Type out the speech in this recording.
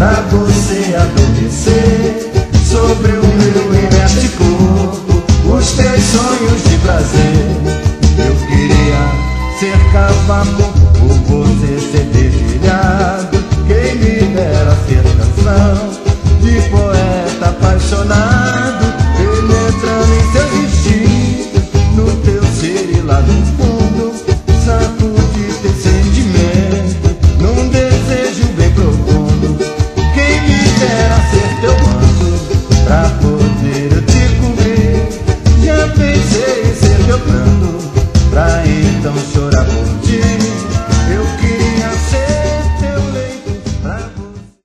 pra você adormecer sobre o meu inerte corpo, os teus sonhos de prazer. Eu queria ser cavaco, por você ser dedilhado. Quem me dera ser canção de poeta apaixonado.